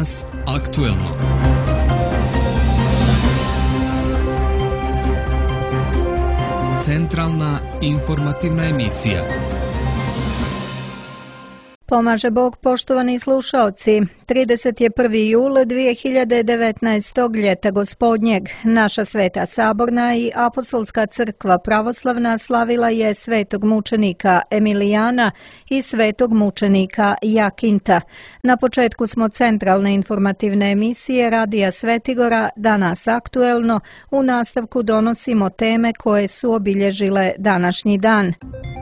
Danas aktuelno. Centralna informativna emisija. Pomaže Bog, poštovani slušaoci. 31. jul 2019. ljeta gospodnjeg. Naša Sveta Saborna i Apostolska crkva pravoslavna slavila je svetog mučenika Emilijana i svetog mučenika Jakinta. Na početku smo centralne informativne emisije Radija Svetigora, Danas aktuelno. U nastavku donosimo teme koje su obilježile današnji dan.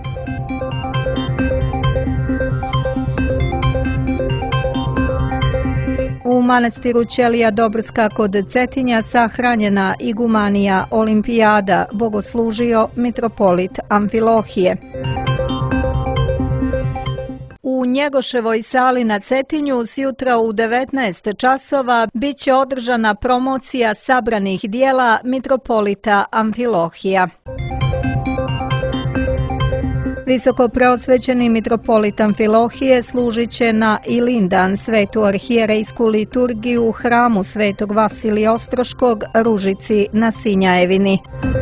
U manastiru Ćelija Dobrska kod Cetinja sahranjena igumanija Olimpijada, bogoslužio mitropolit Amfilohije. U Njegoševoj sali na Cetinju sjutra u 19 časova bit će održana promocija sabranih dijela mitropolita Amfilohija. Visoko preosvećeni mitropolit Amfilohije služit će na Ilindan svetu arhijerejsku liturgiju u hramu svetog Vasilija Ostroškog, Ružici na Sinjajevini.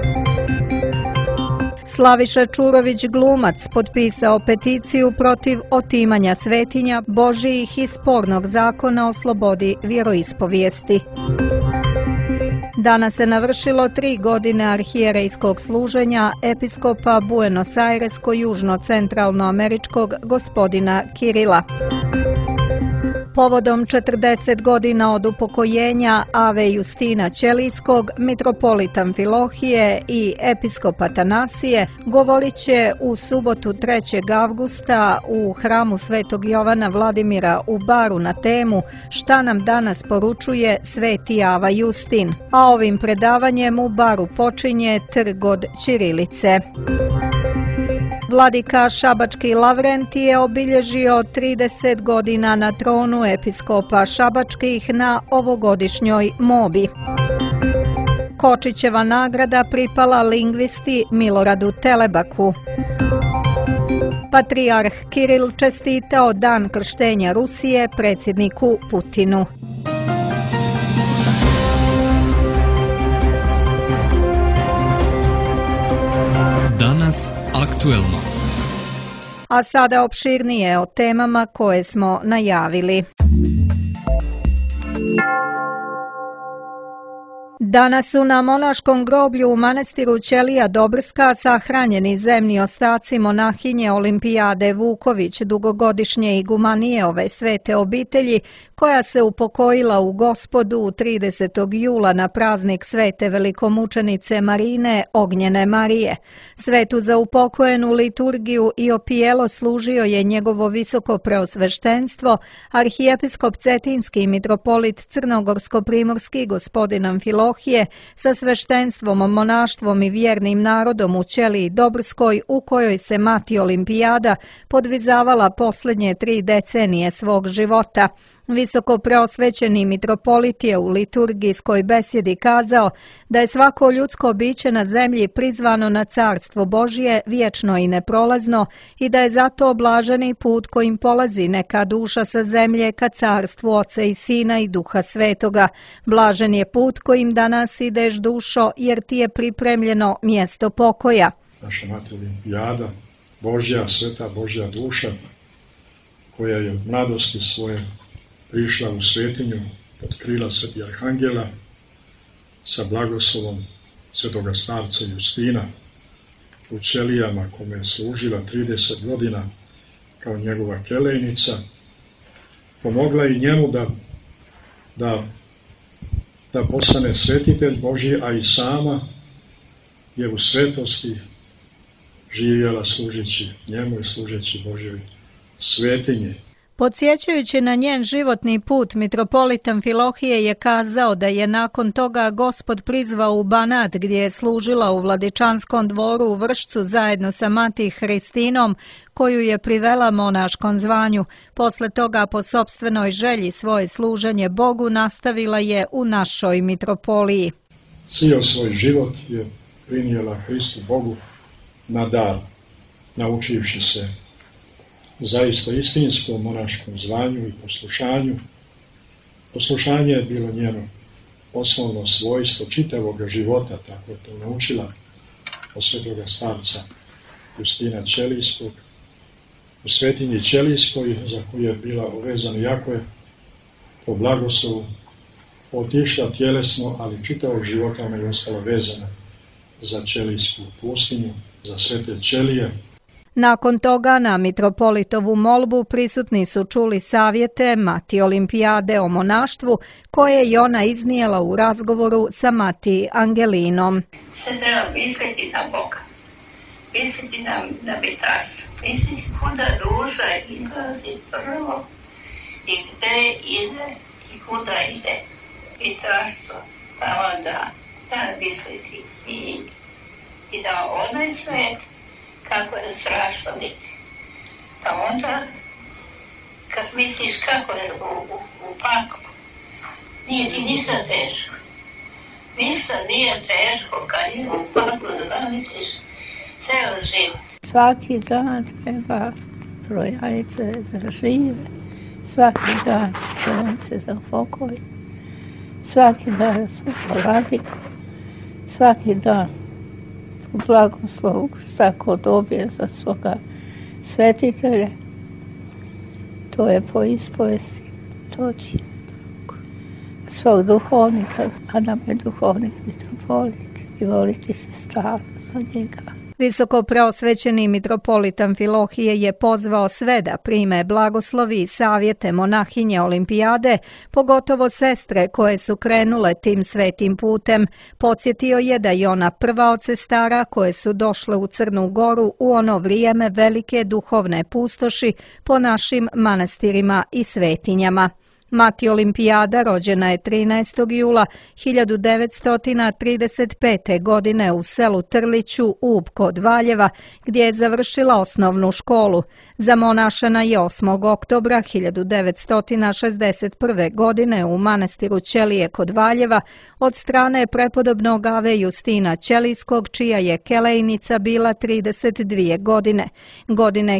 Slaviša Čurović glumac potpisao peticiju protiv otimanja svetinja Božijih i spornog zakona o slobodi vjeroispovijesti. Danas se navršilo 3 godine arhijerejskog služenja episkopa Buenos Aires-južno-centralnoameričkog gospodina Kirila. Povodom 40 godina od upokojenja Ave Justina Ćelijskog, mitropolit Amfilohije i episkop Atanasije govorit će u subotu 3. avgusta u hramu Svetog Jovana Vladimira u Baru na temu Šta nam danas poručuje Sveti Ava Justin, a ovim predavanjem u Baru počinje trg od ćirilice. Vladika Šabački Lavrentije obilježio 30 godina na tronu episkopa Šabačkih na ovogodišnjoj mobi. Kočićeva nagrada pripala lingvisti Miloradu Telebaku. Patrijarh Kiril čestitao dan krštenja Rusije predsjedniku Putinu. Danas aktuelno. A sada opširnije o temama koje smo najavili. Danas su na monaškom groblju u manastiru Ćelija Dobrska sahranjeni zemni ostaci monahinje Olimpijade Vuković, dugogodišnje igumanije ove svete obitelji, koja se upokojila u Gospodu 30. jula na praznik svete velikomučenice Marine Ognjene Marije. Svetu za upokojenu liturgiju i opijelo služio je njegovo visoko preosveštenstvo, arhijepiskop Cetinski mitropolit Crnogorsko-primorski gospodin Amfilohije sa sveštenstvom, monaštvom i vjernim narodom u Ćeliji Dobrskoj, u kojoj se mati Olimpijada podvizavala posljednje 3 decenije svog života. Visoko preosvećeni mitropolit je u liturgijskoj besjedi kazao da je svako ljudsko biće na zemlji prizvano na carstvo Božje vječno i neprolazno i da je zato blaženi put kojim polazi neka duša sa zemlje ka carstvu Oca i Sina i Duha Svetoga. Blažen je put kojim danas ideš, dušo, jer ti je pripremljeno mjesto pokoja. Naša mati Olimpijada, Božja, sveta Božja duša, koja je od mladosti svoje prišla u svetinju pod krila sveti arhangela sa blagoslovom svetoga starca Justina u Ćelijama, kome je služila 30 godina kao njegova kelejnica, pomogla i njemu da postane svetitelj Božji, a i sama je u svetosti živjela služeći njemu i služeći Božjoj svetinji. Podsjećajući na njen životni put, mitropolit Amfilohije je kazao da je nakon toga Gospod prizvao u Banat, gdje je služila u Vladičanskom dvoru u Vršcu zajedno sa mati Hristinom, koju je privela monaškom zvanju. Posle toga, po sopstvenoj želji, svoje služenje Bogu nastavila je u našoj mitropoliji. Cijel svoj život je prinijela Hristu Bogu na dar, naučivši se zaista istinskom monaškom zvanju i poslušanju Poslušanje je bilo njeno osnovno svojstvo čitavog života, tako je to naučila od svetoga starca Justina Ćelijskog. U svetinji Ćelijskoj, za koju je bila uvezana, jako je po blagoslovu otišla tjelesno, ali čitavog života ona je ostala vezana za Ćelijsku pustinju, za svete Ćelije. Nakon toga na mitropolitovu molbu prisutni su čuli savjete mati Olimpijade o monaštvu koje je ona iznijela u razgovoru sa mati Angelinom. Se treba misliti na Boga, misliti na bitarstvo, misliti kuda duša izlazi prvo i gde ide i kuda ide bitarstvo, pa onda da misliti i da onaj svet kako je strašno biti. Pa onda, kad misliš kako je u paklu, nije ti ništa teško. Ništa nije teško kad je u paklu da zamisliš ceo život. Svaki dan treba brojanice za žive, svaki dan brojanice za pokoj, svaki dan sutra radiku, svaki dan u blagoslovu šta ko dobije za svoga svetitelja, to je po ispovesti doći svog duhovnika, a nam je duhovnik mitropolit i voliti se stalno za njega. Visoko preosvećeni mitropolit Amfilohije je pozvao sve da prime blagoslovi i savjete monahinje Olimpijade, pogotovo sestre koje su krenule tim svetim putem. Podsjetio je da je ona prva od sestara koje su došle u Crnu Goru u ono vrijeme velike duhovne pustoši po našim manastirima i svetinjama. Mati Olimpijada rođena je 13. jula 1935. godine u selu Trliću, Ub kod Valjeva, gdje je završila osnovnu školu. Zamonašana je 8. oktobra 1961. godine u manastiru Ćelije kod Valjeva od strane prepodobnog ave Justina Ćelijskog, čija je kelejnica bila 32 godine. Godine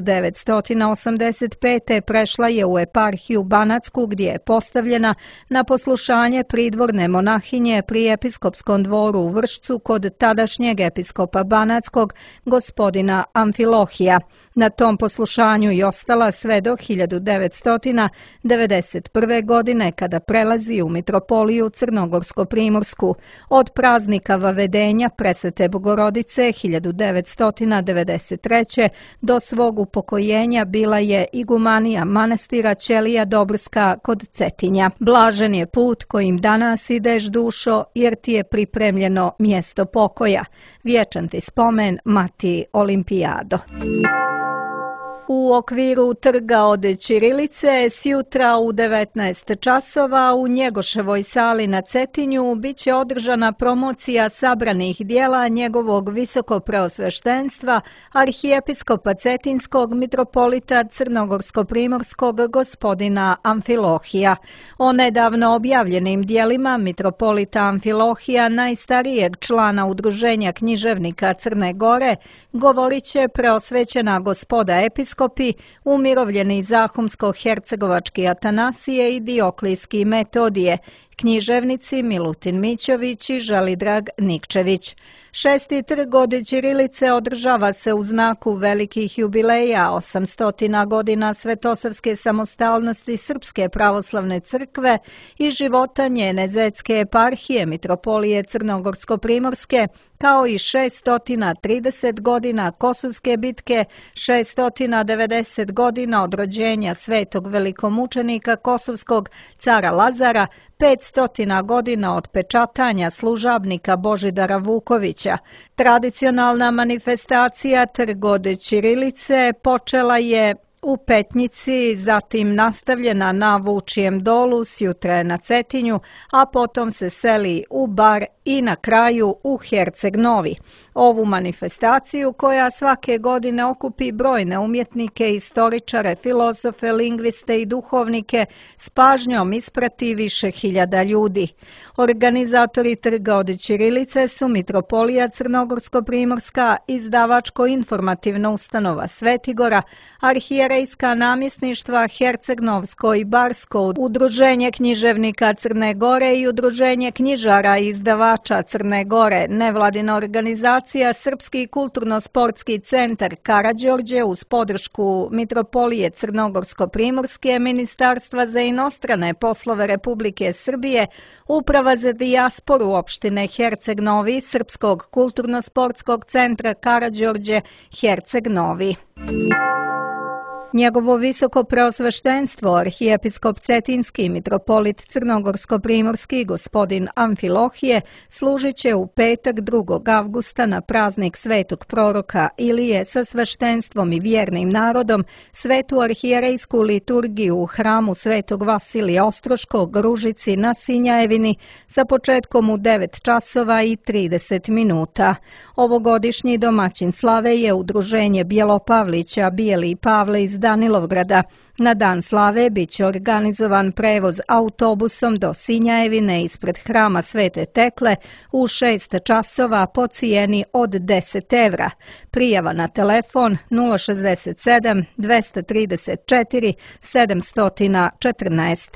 1985. prešla je u eparhiju Banatsku, gdje je postavljena na poslušanje pridvorne monahinje pri episkopskom dvoru u Vršcu kod tadašnjeg episkopa Banatskog, gospodina Amfilohija. Na tom poslušanju je ostala sve do 1991. godine kada prelazi u mitropoliju Crnogorsko-primorsku. Od praznika vavedenja Presvete Bogorodice 1993. do svog upokojenja bila je igumanija manastira Ćelija Dobrska kod Cetinja. Blažen je put kojim danas ideš, dušo, jer ti je pripremljeno mjesto pokoja. Vječan ti spomen, mati Olimpijado. U okviru trga od ćirilice sjutra u 19 časova u Njegoševoj sali na Cetinju biće održana promocija sabranih dijela njegovog visokopreosveštenstva arhijepiskopa Cetinskog mitropolita Crnogorsko-primorskog gospodina Amfilohija. O nedavno objavljenim dijelima mitropolita Amfilohija, najstarijeg člana Udruženja književnika Crne Gore, govorit će preosvećena gospoda episkopi, umirovljeni Zahumsko-hercegovački Atanasije i Dioklijski Metodije, književnici Milutin Mićović i Želidrag Nikčević. 6. trg od ćirilice održava se u znaku velikih jubileja 800 godina Svetosavske samostalnosti Srpske pravoslavne crkve i života njene zetske eparhije mitropolije Crnogorsko-primorske, kao i 630 godina Kosovske bitke, 690 godina od rođenja svetog velikomučenika Kosovskog cara Lazara, 500 godina od pečatanja služabnika Božidara Vukovića. Tradicionalna manifestacija Trg od ćirilice počela je u Petnici, zatim nastavljena na Vučijem dolu, sjutra je na Cetinju, a potom se seli u Bar i na kraju u Herceg Novi. Ovu manifestaciju koja svake godine okupi brojne umjetnike, istoričare, filozofe, lingviste i duhovnike s pažnjom isprati više hiljada ljudi. Organizatori trga od ćirilice su Mitropolija Crnogorsko-primorska, izdavačko-informativna ustanova Svetigora, arhijerejska namjesništva Herceg-Novsko i Barsko, Udruženje književnika Crne Gore i Udruženje knjižara i izdavača Crne Gore, nevladina organizacija Srpski kulturno-sportski centar Karađorđe uz podršku Mitropolije Crnogorsko-primorske, Ministarstva za inostrane poslove Republike Srbije, Uprava za dijasporu opštine Herceg Novi, Srpskog kulturno-sportskog centra Karađorđe, Herceg Novi. Njegovo visoko preosveštenstvo, arhijepiskop Cetinski mitropolit Crnogorsko-primorski gospodin Amfilohije, služit će u petak 2. avgusta na praznik svetog proroka Ilije sa sveštenstvom i vjernim narodom svetu arhijerejsku liturgiju u hramu svetog Vasilija Ostroškog Ružici na Sinjajevini sa početkom u 9 časova i 30 minuta. Ovogodišnji domaćin slave je Udruženje Bjelopavlića Bijeli Pavle iz Danilovgrada. Na dan slave biće organizovan prevoz autobusom do Sinjajevine ispred hrama Svete Tekle u 6 časova po cijeni od 10 evra. Prijava na telefon 067 234 714.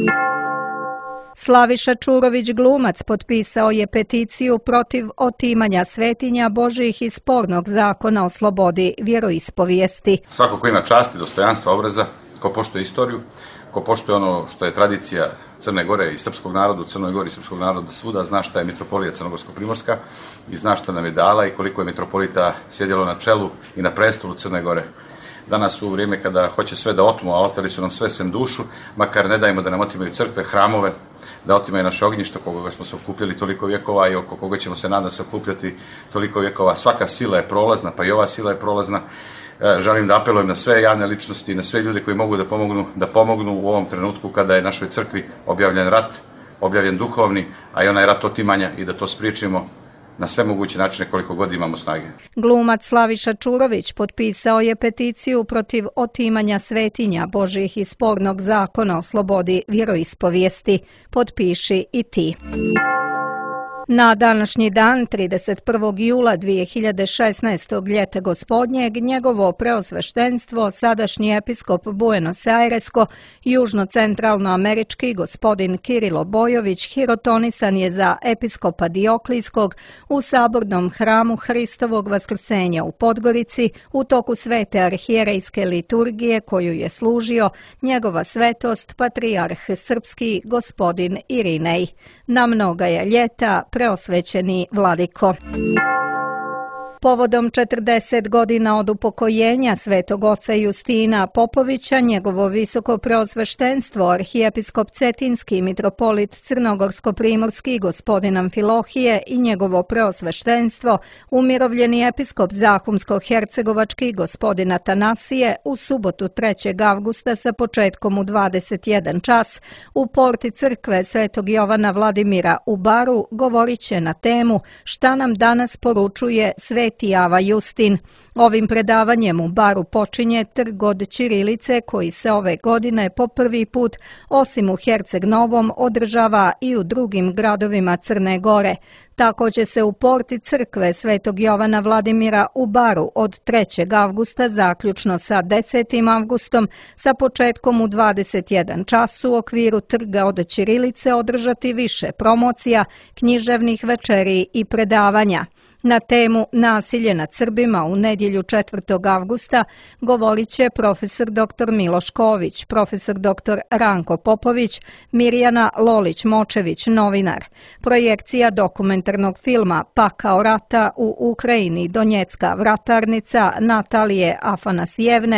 Slaviša Čurović glumac potpisao je peticiju protiv otimanja svetinja Božjih iz spornog zakona o slobodi vjeroispovijesti. Svako ko ima čast i dostojanstva, obraza, ko poštuje istoriju, ko poštuje ono što je tradicija Crne Gore i srpskog naroda u Crnoj Gori i srpskog naroda svuda, zna šta je Mitropolija Crnogorsko-primorska i zna šta nam je dala i koliko je mitropolita sjedjelo na čelu i na prestolu Crne Gore. Danas u vrijeme kada hoće sve da otmu, a oteli su nam sve sem dušu, makar ne dajmo da nam otimaju crkve, hramove, da otimaju naše ognjište, koga smo se okupljali toliko vjekova i oko koga ćemo se nadam se okupljati toliko vjekova. Svaka sila je prolazna, pa i ova sila je prolazna. Želim da apelujem na sve javne ličnosti, na sve ljude koji mogu da pomognu u ovom trenutku kada je našoj crkvi objavljen rat, objavljen duhovni, a i onaj rat otimanja i da to spriječimo na sve moguće načine koliko god imamo snage. Glumac Slaviša Čurović potpisao je peticiju protiv otimanja svetinja Božjih iz spornog zakona o slobodi vjeroispovijesti. Potpiši i ti. Na današnji dan, 31. jula 2016. ljeta gospodnjeg, njegovo preosveštenstvo, sadašnji episkop Buenos Airesko, južno-centralnoamerički gospodin Kirilo Bojović, hirotonisan je za episkopa Dioklijskog u sabornom hramu Hristovog vaskrsenja u Podgorici u toku svete arhijerejske liturgije koju je služio njegova svetost patrijarh srpski gospodin Irinej. Na mnoga je ljeta preosvećeni vladiko. Povodom 40 godina od upokojenja svetog oca Justina Popovića, njegovo visoko preosveštenstvo, arhijepiskop Cetinski mitropolit Crnogorsko-primorski gospodin Amfilohije i njegovo preosveštenstvo, umirovljeni episkop Zahumsko-hercegovački gospodin Atanasije, u subotu 3. avgusta sa početkom u 21 čas u porti crkve Svetog Jovana Vladimira u Baru govorit će na temu šta nam danas poručuje Sveti Java Justin. Ovim predavanjem u Baru počinje trg od ćirilice koji se ove godine po prvi put, osim u Herceg Novom, održava i u drugim gradovima Crne Gore. Tako će se u porti crkve Svetog Jovana Vladimira u Baru od 3. avgusta zaključno sa 10. avgustom sa početkom u 21 čas u okviru trga od ćirilice održati više promocija, književnih večeri i predavanja. Na temu nasilje nad Srbima u nedjelju 4. avgusta govorit će profesor dr. Miloš Ković, profesor dr. Ranko Popović, Mirjana Lolić-Močević, novinar. Projekcija dokumentarnog filma Pakao rata u Ukrajini, Donjecka vratarnica Natalije Afanasijevne,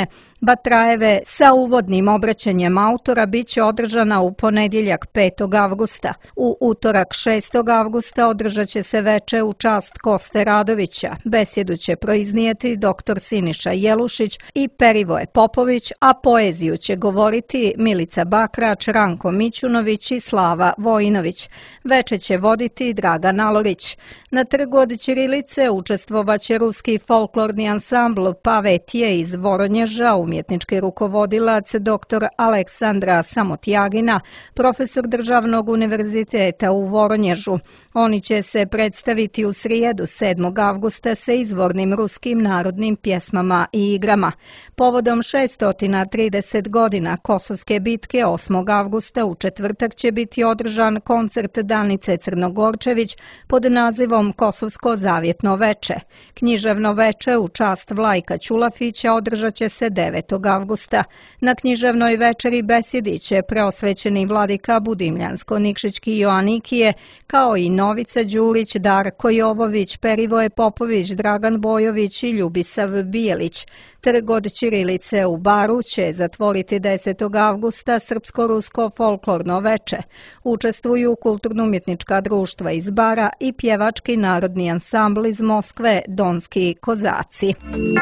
Batrajeve sa uvodnim obraćanjem autora biće održana u ponedjeljak 5. avgusta. U utorak 6. avgusta održat će se veče u čast Koste Radovića. Besjedu će proiznijeti dr. Siniša Jelušić i Perivoje Popović, a poeziju će govoriti Milica Bakrač, Ranko Mićunović i Slava Vojinović. Veče će voditi Dragan Alorić. Na trgu od ćirilice učestvovaće ruski folklorni ansambl Pavetije iz Voronježa, umjetnički rukovodilac dr. Aleksandra Samotjagina, profesor Državnog univerziteta u Voronježu. Oni će se predstaviti u srijedu 7. avgusta sa izvornim ruskim narodnim pjesmama i igrama. Povodom 630 godina Kosovske bitke 8. avgusta u četvrtak će biti održan koncert Danice Crnogorčević pod nazivom Kosovsko zavjetno veče. Književno veče u čast Vlajka Ćulafića održat će se 9. avgusta. Na književnoj večeri besjedi će preosvećeni vladika Budimljansko-Nikšićki Joanikije, kao i Novica Đurić, Darko Jovović, Perivoje Popović, Dragan Bojović i Ljubisav Bijelić. Trg od ćirilice u Baru će zatvoriti 10. avgusta Srpsko-rusko folklorno veče. Učestvuju kulturno-umjetnička društva iz Bara i pjevački narodni ansambl iz Moskve Donski kozaci.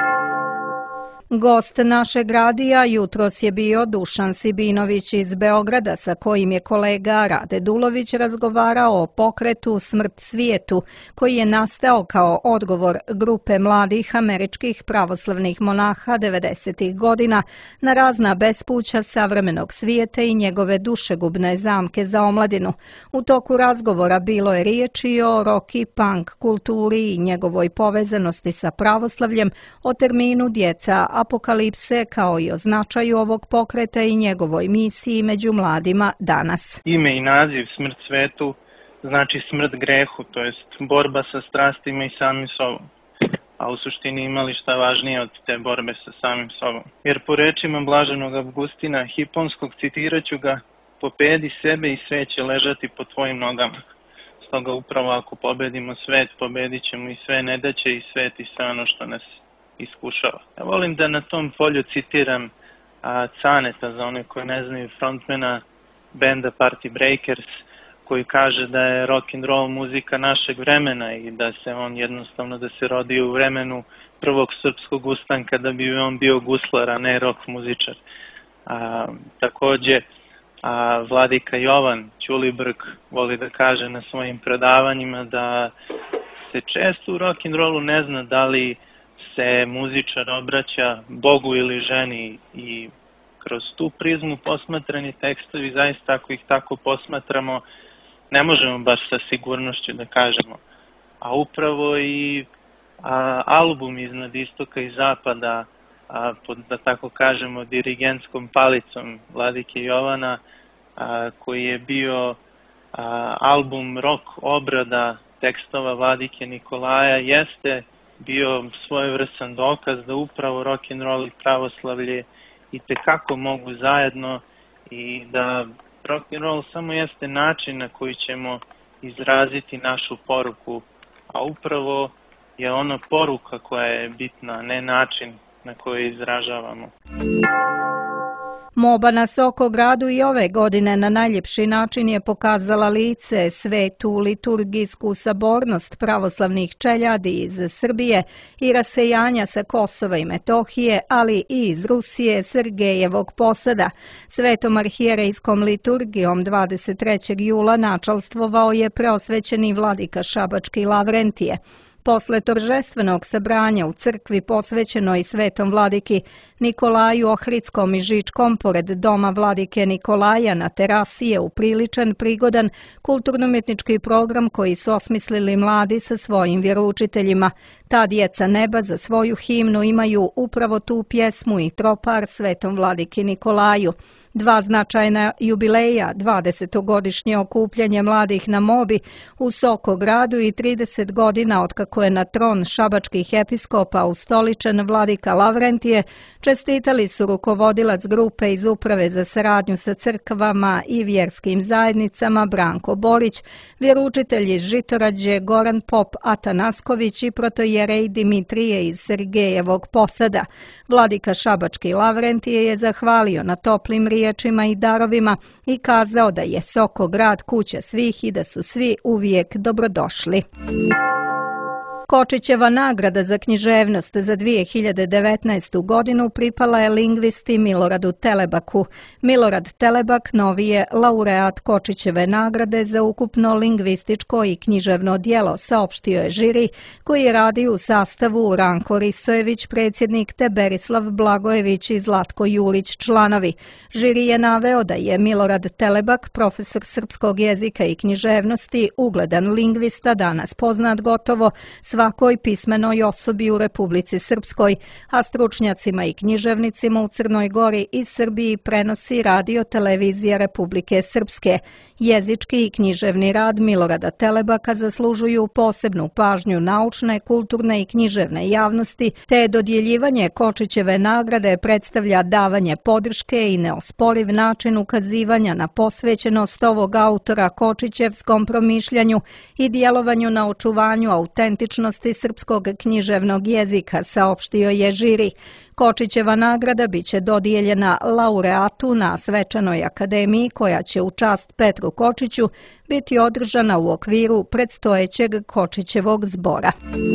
Gost našeg radija jutros je bio Dušan Sibinović iz Beograda, sa kojim je kolega Rade Dulović razgovarao o pokretu Smrt svijetu, koji je nastao kao odgovor grupe mladih američkih pravoslavnih monaha 90. godina na razna bespuća savremenog svijeta i njegove dušegubne zamke za omladinu. U toku razgovora bilo je riječi o rock i punk kulturi i njegovoj povezanosti sa pravoslavljem, o terminu djeca apokalipse, kao i o značaju ovog pokreta i njegovoj misiji među mladima danas. Ime i naziv Smrt svetu znači smrt grehu, to jest borba sa strastima i samim sobom. A u suštini imali šta važnije od te borbe sa samim sobom. Jer po rečima blaženog Avgustina Hiponskog, citirat ću ga: "Pobedi sebe i sve će ležati po tvojim nogama." Stoga upravo ako pobedimo svet, pobedit ćemo i sve nedaće i svet i sve ono što nas iskušava. Ja volim da na tom polju citiram Caneta, za one koji ne znaju, frontmana benda Party Breakers, koji kaže da je rock and roll muzika našeg vremena i da se on jednostavno da se rodio u vremenu prvog srpskog ustanka, da bi on bio guslar, a ne rock muzičar. Takođe, vladika Jovan Ćulibrk voli da kaže na svojim predavanjima da se često u rock and rollu ne zna da li se muzičar obraća Bogu ili ženi, i kroz tu prizmu posmatrani tekstovi, zaista ako ih tako posmatramo, ne možemo baš sa sigurnošću da kažemo. A upravo i album Iznad istoka i zapada, pod, da tako kažemo, dirigentskom palicom vladike Jovana, koji je bio album rock obrada tekstova vladike Nikolaja, jeste bio svojevrstan dokaz da upravo rock and roll i pravoslavlje i tekako mogu zajedno, i da rock and roll samo jeste način na koji ćemo izraziti našu poruku, a upravo je ona poruka koja je bitna, ne način na koji izražavamo. Moba na Sokogradu i ove godine na najljepši način je pokazala lice, svetu liturgijsku sabornost pravoslavnih čeljadi iz Srbije i rasejanja sa Kosova i Metohije, ali i iz Rusije, Sergejevog posada. Svetom arhijerejskom liturgijom 23. jula načalstvovao je preosvećeni vladika Šabački Lavrentije. Posle toržestvenog sabranja u crkvi posvećenoj svetom vladiki Nikolaju Ohridskom i Žičkom, pored doma vladike Nikolaja na terasi je upriličen, prigodan kulturno-umjetnički program koji su osmislili mladi sa svojim vjeroučiteljima. Ta djeca neba za svoju himnu imaju upravo tu pjesmu i tropar svetom vladiki Nikolaju. Dva značajna jubileja, 20-godišnje okupljanje mladih na Mobi u Sokogradu i 30 godina otkako je na tron šabačkih episkopa ustoličen vladika Lavrentije, čestitali su rukovodilac grupe iz Uprave za saradnju sa crkvama i vjerskim zajednicama Branko Borić, vjeroučitelj iz Žitorađe Goran Pop Atanasković i protojerej Dimitrije iz Sergejevog posada. Vladika Šabački Lavrentije je zahvalio na toplim riječima i darovima i kazao da je Soko grad kuća svih i da su svi uvijek dobrodošli. Kočićeva nagrada za književnost za 2019. godinu pripala je lingvisti Miloradu Telebaku. Milorad Telebak novi je laureat Kočićeve nagrade za ukupno lingvističko i književno djelo, saopštio je žiri koji je radio u sastavu Ranko Risojević, predsjednik, te Berislav Blagojević i Zlatko Julić, članovi. Žiri je naveo da je Milorad Telebak, profesor srpskog jezika i književnosti, ugledan lingvista, danas poznat gotovo svakoj pismenoj osobi u Republici Srpskoj, a stručnjacima i književnicima u Crnoj Gori i Srbiji prenosi radio televizija Republike Srpske. Jezički i književni rad Milorada Telebaka zaslužuju posebnu pažnju naučne, kulturne i književne javnosti, te dodjeljivanje Kočićeve nagrade predstavlja davanje podrške i neosporiv način ukazivanja na posvećenost ovog autora Kočićevskom promišljanju i djelovanju na očuvanju autentičnosti srpskog književnog jezika, saopštio je žiri. Kočićeva nagrada biće dodijeljena laureatu na svečanoj akademiji koja će u čast Petru Kočiću biti održana u okviru predstojećeg Kočićevog zbora.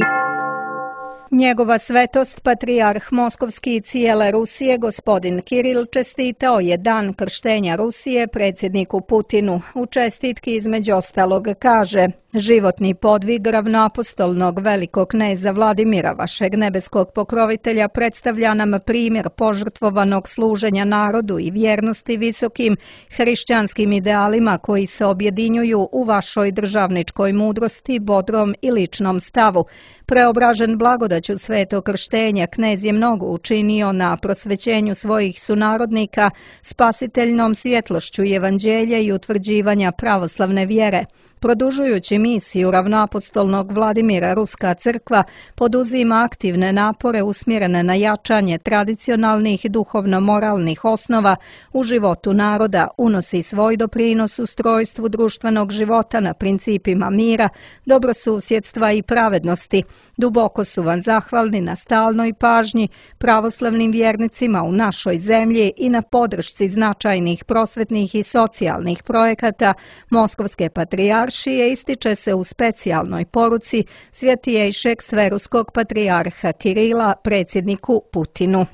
Njegova svetost, patrijarh Moskovski i cijele Rusije, gospodin Kiril, čestitao je dan krštenja Rusije predsjedniku Putinu. U čestitki između ostalog kaže: životni podvig ravnoapostolnog velikog kneza Vladimira, vašeg nebeskog pokrovitelja, predstavlja nam primjer požrtvovanog služenja narodu i vjernosti visokim hrišćanskim idealima koji se objedinjuju u vašoj državničkoj mudrosti, bodrom i ličnom stavu. Preobražen blagodaću svetog krštenja, knez je mnogo učinio na prosvećenju svojih sunarodnika, spasiteljnom svjetlošću evanđelja i utvrđivanja pravoslavne vjere. Produžujući misiju ravnoapostolnog Vladimira, Ruska crkva poduzima aktivne napore usmjerene na jačanje tradicionalnih duhovno-moralnih osnova u životu naroda, unosi svoj doprinos ustrojstvu društvenog života na principima mira, dobrosusjedstva i pravednosti. Duboko su vam zahvalni na stalnoj pažnji pravoslavnim vjernicima u našoj zemlji i na podršci značajnih prosvetnih i socijalnih projekata Moskovske patrijaršije, ističe se u specijalnoj poruci svjetijejšeg sveruskog patrijarha Kirila predsjedniku Putinu.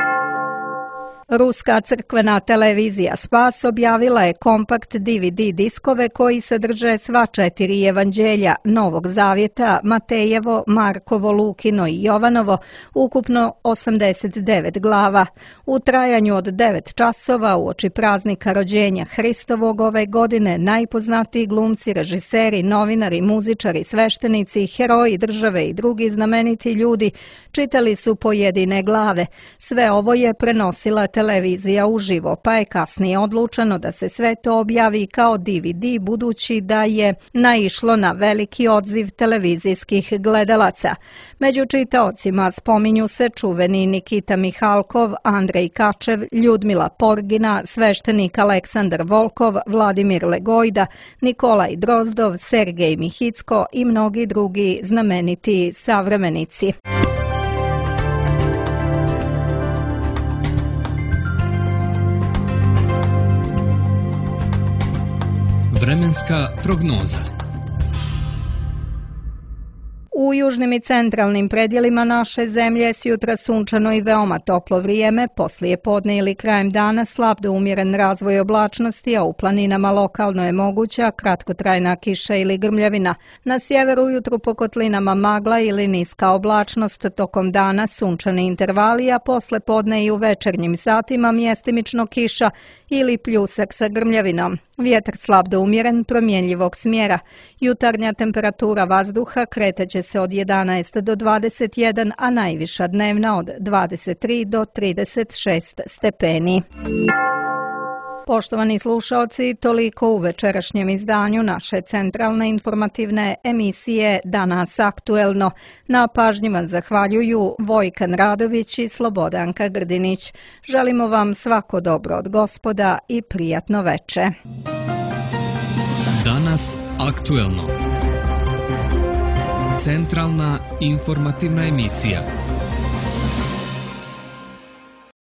Ruska crkvena televizija Spas objavila je kompakt DVD diskove koji sadrže sva 4 evanđelja Novog Zavjeta, Matejevo, Markovo, Lukino i Jovanovo, ukupno 89 glava. U trajanju od 9 časova uoči praznika rođenja Hristovog ove godine najpoznatiji glumci, režiseri, novinari, muzičari, sveštenici, heroji države i drugi znameniti ljudi čitali su pojedine glave. Sve ovo je prenosila televizija uživo, pa je kasnije odlučeno da se sve to objavi kao DVD, budući da je naišlo na veliki odziv televizijskih gledalaca. Među čitaocima spominju se čuveni Nikita Mihalkov, Andrej Kačev, Ljudmila Porgina, sveštenik Aleksandar Volkov, Vladimir Legojda, Nikolaj Drozdov, Sergej Mihicko i mnogi drugi znameniti savremenici. Vremenska prognoza. U južnim i centralnim predjelima naše zemlje sjutra sunčano i veoma toplo vrijeme, poslije podne ili krajem dana slab do umjeren razvoj oblačnosti, a u planinama lokalno je moguća kratkotrajna kiša ili grmljavina. Na sjeveru ujutru po kotlinama magla ili niska oblačnost, tokom dana sunčani intervali, a posle podne i u večernjim satima mjestimično kiša ili pljusak sa grmljavinom. Vjetar slab do umjeren, promjenjivog smjera. Jutarnja temperatura vazduha kreteće se od 11 do 21, a najviša dnevna od 23 do 36 stepeni. Poštovani slušaoci, toliko u večerašnjem izdanju naše centralne informativne emisije Danas aktuelno. Na pažnji vam zahvaljuju Vojkan Radović i Slobodanka Grdinić. Želimo vam svako dobro od Gospoda i prijatno veče. Danas aktuelno. Centralna informativna emisija.